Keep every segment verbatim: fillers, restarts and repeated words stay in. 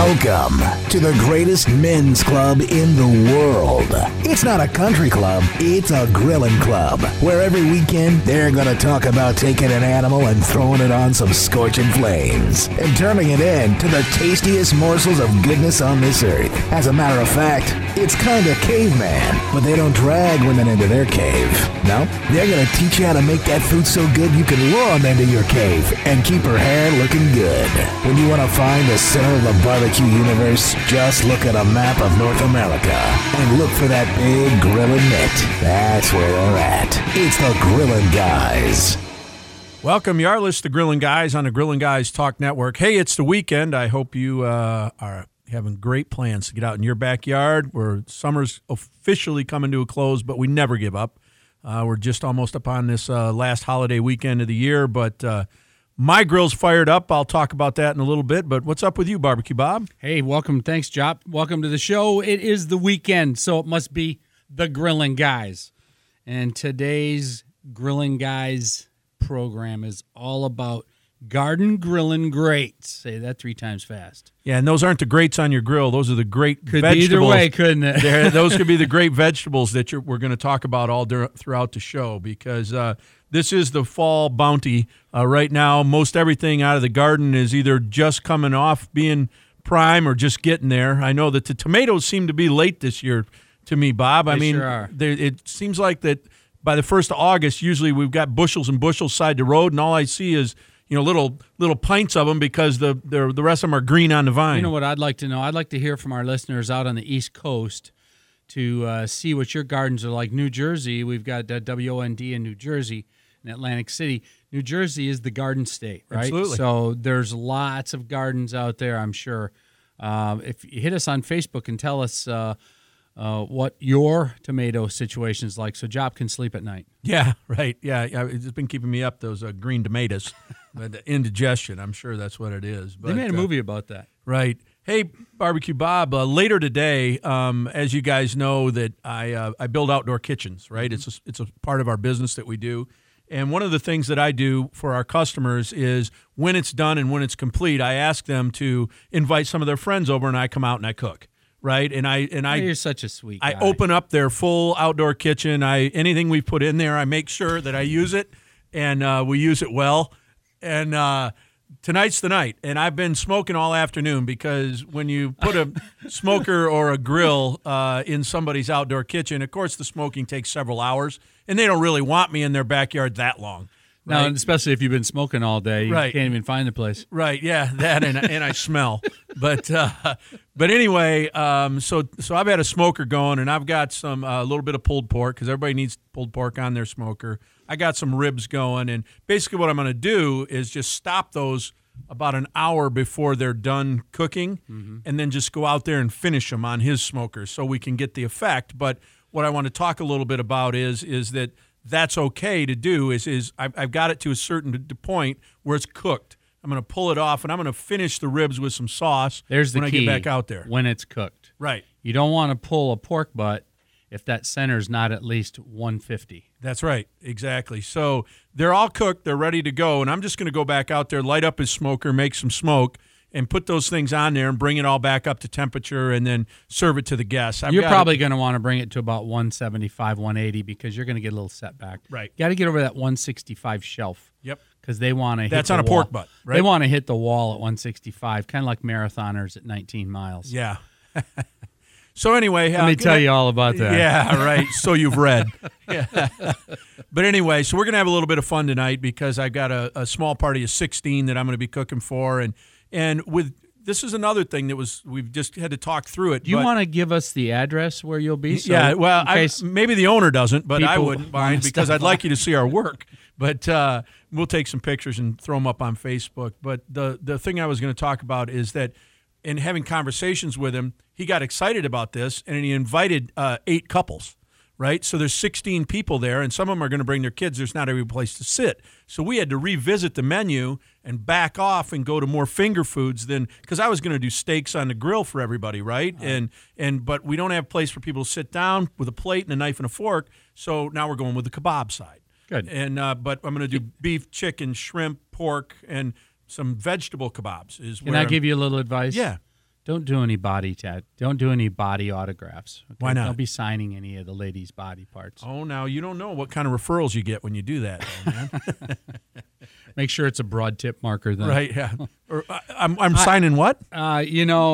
Welcome to the greatest men's club in the world. It's not a country club, it's a grilling club, where every weekend they're going to talk about taking an animal and throwing it on some scorching flames and turning it into the tastiest morsels of goodness on this earth. As a matter of fact, it's kind of caveman, but they don't drag women into their cave. No, they're going to teach you how to make that food so good you can lure them into your cave and keep her hair looking good. When you want to find the center of the barbecue universe, just look at a map of North America and look for that big grilling mitt. That's where they're at. It's the Grillin' Guys. Welcome, you are listening to Grillin' Guys on the Grillin' Guys Talk Network. Hey, it's the weekend. I hope you uh, are having great plans to get out in your backyard. Where summer's officially coming to a close, but we never give up. Uh, we're just almost upon this uh, last holiday weekend of the year, but uh, my grill's fired up. I'll talk about that in a little bit, but what's up with you, Barbecue Bob? Hey, welcome. Thanks, Jop. Welcome to the show. It is the weekend, so it must be the Grillin' Guys. And today's Grillin' Guys program is all about garden grilling greats. Say that three times fast. Yeah, and those aren't the grates on your grill. Those are the great could vegetables. Be either way, couldn't it? Those could be the great vegetables that you're, we're going to talk about all dur- throughout the show because uh, this is the fall bounty. Uh, right now, most everything out of the garden is either just coming off being prime or just getting there. I know that the tomatoes seem to be late this year to me, Bob. They I mean, sure are. It seems like that by the first of August, usually we've got bushels and bushels side the road, and all I see is you know, little little pints of them because the the the rest of them are green on the vine. You know what I'd like to know? I'd like to hear from our listeners out on the East Coast to uh, see what your gardens are like. New Jersey, we've got uh, W O N D in New Jersey, in Atlantic City. New Jersey is the garden state, right? Absolutely. So there's lots of gardens out there, I'm sure. Um, if you hit us on Facebook and tell us uh, uh, what your tomato situation is like so Job can sleep at night. Yeah, right. Yeah, yeah, it's been keeping me up, those uh, green tomatoes. But the indigestion, I'm sure that's what it is. But, they made a uh, movie about that. Right. Hey, Barbecue Bob, uh, later today, um, as you guys know, that I uh, I build outdoor kitchens, right? Mm-hmm. It's a, it's a part of our business that we do. And one of the things that I do for our customers is when it's done and when it's complete, I ask them to invite some of their friends over and I come out and I cook. Right, and I and I. Oh, you're such a sweet guy. I open up their full outdoor kitchen. I anything we put in there, I make sure that I use it, and uh, we use it well. And uh, tonight's the night, and I've been smoking all afternoon because when you put a smoker or a grill uh, in somebody's outdoor kitchen, of course the smoking takes several hours, and they don't really want me in their backyard that long. Right? Right? No, especially if you've been smoking all day, you right. can't even find the place. Right, yeah, that and and I smell. But uh, but anyway, um, so so I've had a smoker going, and I've got some a uh, little bit of pulled pork because everybody needs pulled pork on their smoker. I got some ribs going, and basically what I'm going to do is just stop those about an hour before they're done cooking, mm-hmm. and then just go out there and finish them on his smoker so we can get the effect. But what I want to talk a little bit about is is that that's okay to do. Is is I've, I've got it to a certain point where it's cooked. I'm going to pull it off, and I'm going to finish the ribs with some sauce. There's the when key. I get back out there. When it's cooked. Right. You don't want to pull a pork butt if that center's not at least one fifty. That's right. Exactly. So they're all cooked. They're ready to go, and I'm just going to go back out there, light up his smoker, make some smoke, and put those things on there and bring it all back up to temperature and then serve it to the guests. I've you're probably it. going to want to bring it to about one seventy-five, one eighty because you're going to get a little setback. Right. You got to get over that one sixty-five shelf. Yep. Because they want to hit That's the on a wall. pork butt, right? They want to hit the wall at one sixty-five, kind of like marathoners at nineteen miles. Yeah. So anyway. Let uh, me tell I, you all about that. Yeah, right. So you've read. Yeah. But anyway, so we're going to have a little bit of fun tonight because I've got a, a small party of sixteen that I'm going to be cooking for. And and with this is another thing that was we've just had to talk through it. Do you want to give us the address where you'll be? So yeah, well, I, maybe the owner doesn't, but I wouldn't mind because I'd like you to see our work. But uh, we'll take some pictures and throw them up on Facebook. But the, the thing I was going to talk about is that in having conversations with him, he got excited about this, and he invited uh, eight couples, right? So there's sixteen people there, and some of them are going to bring their kids. There's not every place to sit. So we had to revisit the menu and back off and go to more finger foods than – because I was going to do steaks on the grill for everybody, right? right? And and But we don't have a place for people to sit down with a plate and a knife and a fork, so now we're going with the kebab side. Good. And uh, but I'm going to do beef, chicken, shrimp, pork, and some vegetable kebabs. Is Can where I I'm, give you a little advice? Yeah. Don't do any body tat. Don't do any body autographs. Okay? Why not? Don't be signing any of the ladies' body parts. Oh, now you don't know what kind of referrals you get when you do that, though, man. Make sure it's a broad tip marker, then. Right? Yeah. Or I, I'm I'm I, signing what? Uh, you know,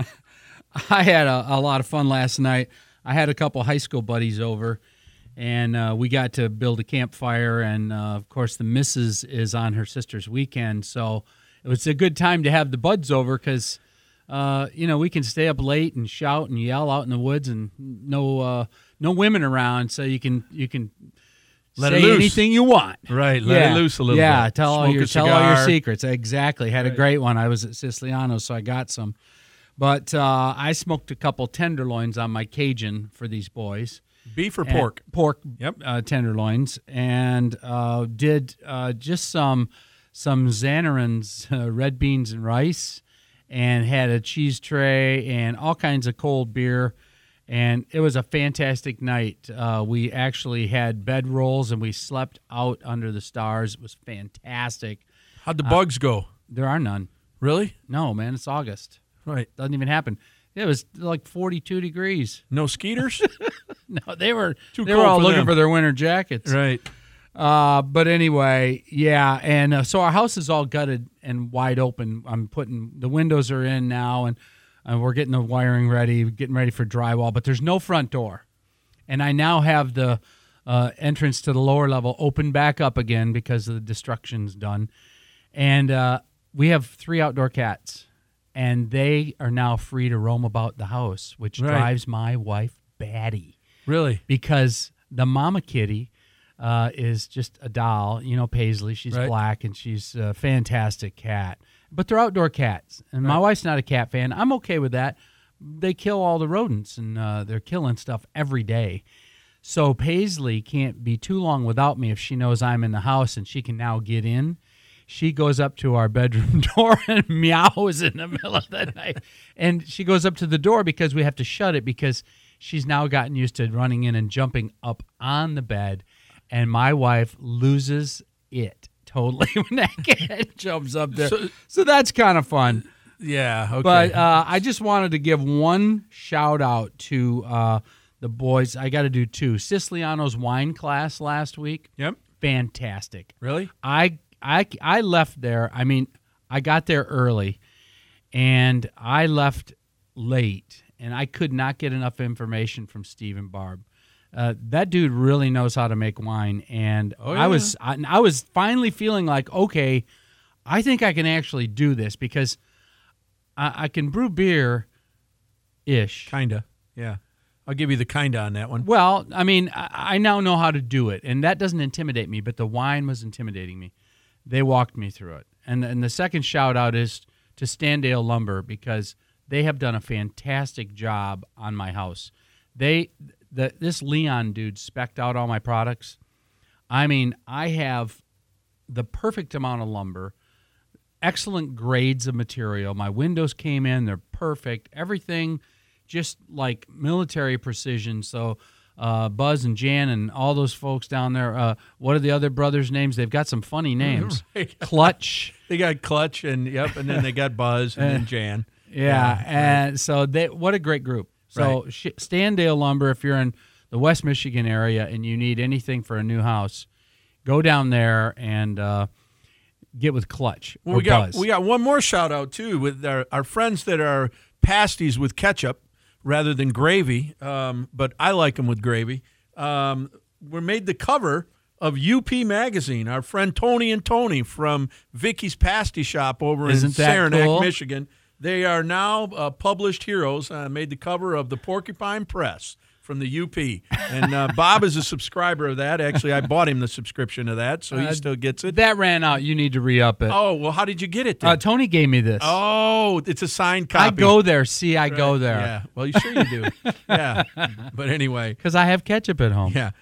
I had a, a lot of fun last night. I had a couple high school buddies over, and uh, we got to build a campfire. And uh, of course, the missus is on her sister's weekend, so it was a good time to have the buds over because. Uh, you know, we can stay up late and shout and yell out in the woods, and no, uh, no women around, so you can you can let say it loose. anything you want. Right, let yeah. it loose a little yeah, bit. tell all Smoke your a tell all your cigar. secrets. Exactly. Had Right. a great one. I was at Siciliano's, so I got some. But uh, I smoked a couple tenderloins on my Cajun for these boys. Beef or And- pork? Pork. Yep. Uh, tenderloins, and uh, did uh, just some some Xanarin's uh, red beans and rice. And had a cheese tray and all kinds of cold beer, and it was a fantastic night. Uh, we actually had bed rolls, and we slept out under the stars. It was fantastic. How'd the bugs go? There are none. Really? No, man, it's August. Right. Doesn't even happen. It was like forty-two degrees. No skeeters? No, they were Too they cold were all for looking them. for their winter jackets. Right. Uh, but anyway, yeah, and uh, so our house is all gutted and wide open. I'm putting the windows are in now, and uh, we're getting the wiring ready, getting ready for drywall. But there's no front door, and I now have the uh, entrance to the lower level open back up again because the destruction's done, and uh, we have three outdoor cats, and they are now free to roam about the house, which Right. drives my wife batty Really? because the mama kitty. Uh, is just a doll, you know, Paisley. She's Right. black, and she's a fantastic cat. But they're outdoor cats, and my Right. wife's not a cat fan. I'm okay with that. They kill all the rodents, and uh, they're killing stuff every day. So Paisley can't be too long without me if she knows I'm in the house, and she can now get in. She goes up to our bedroom door and meows in the middle of the night. And she goes up to the door because we have to shut it because she's now gotten used to running in and jumping up on the bed. And my wife loses it totally when that cat jumps up there. So, So- that's kind of fun. Yeah. Okay. But uh, I just wanted to give one shout out to uh, the boys. I got to do two. Siciliano's wine class last week. Yep. Fantastic. Really? I, I, I left there. I mean, I got there early, and I left late, and I could not get enough information from Steve and Barb. Uh, that dude really knows how to make wine, and Oh, I yeah. was I, I was finally feeling like, okay, I think I can actually do this because I, I can brew beer, ish. Kinda. Yeah. I'll give you the kinda on that one. Well, I mean, I, I now know how to do it, and that doesn't intimidate me, but the wine was intimidating me. They walked me through it. And, and the second shout out is to Standale Lumber because they have done a fantastic job on my house. They the this Leon dude spec'd out all my products. I mean, I have the perfect amount of lumber, excellent grades of material. My windows came in, they're perfect. Everything just like military precision. So uh, Buzz and Jan and all those folks down there, uh, what are the other brothers' names? They've got some funny names. Right. Clutch. They got Clutch and yep, and then they got Buzz and then Jan. Yeah, and so they what a great group. So Right. sh- Standale Lumber, if you're in the West Michigan area and you need anything for a new house, go down there and uh, get with Clutch Well, or we got Buzz. we got one more shout out too with our, our friends that are pasties with ketchup rather than gravy, um, but I like them with gravy. Um, we made the cover of U P Magazine. Our friend Tony and Tony from Vicky's Pasty Shop over Isn't in that Saranac, cool? Michigan. They are now uh, published heroes. Uh, made the cover of the Porcupine Press from the U P. And uh, Bob is a subscriber of that. Actually, I bought him the subscription of that, so he Uh, still gets it. That ran out. You need to re-up it. Oh, well, how did you get it then? Uh, Tony gave me this. Oh, it's a signed copy. I go there. See, I go Right. there. Yeah. Well, you sure you do. Yeah. But anyway, Because I have ketchup at home. yeah.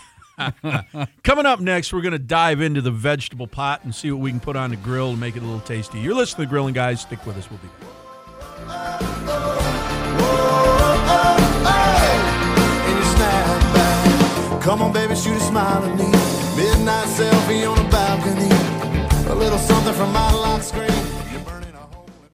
Coming up next, we're going to dive into the vegetable pot and see what we can put on the grill and make it a little tasty. You're listening to Grilling Guys. Stick with us. We'll be back. Come on, baby, shoot a smile at me. Midnight selfie on a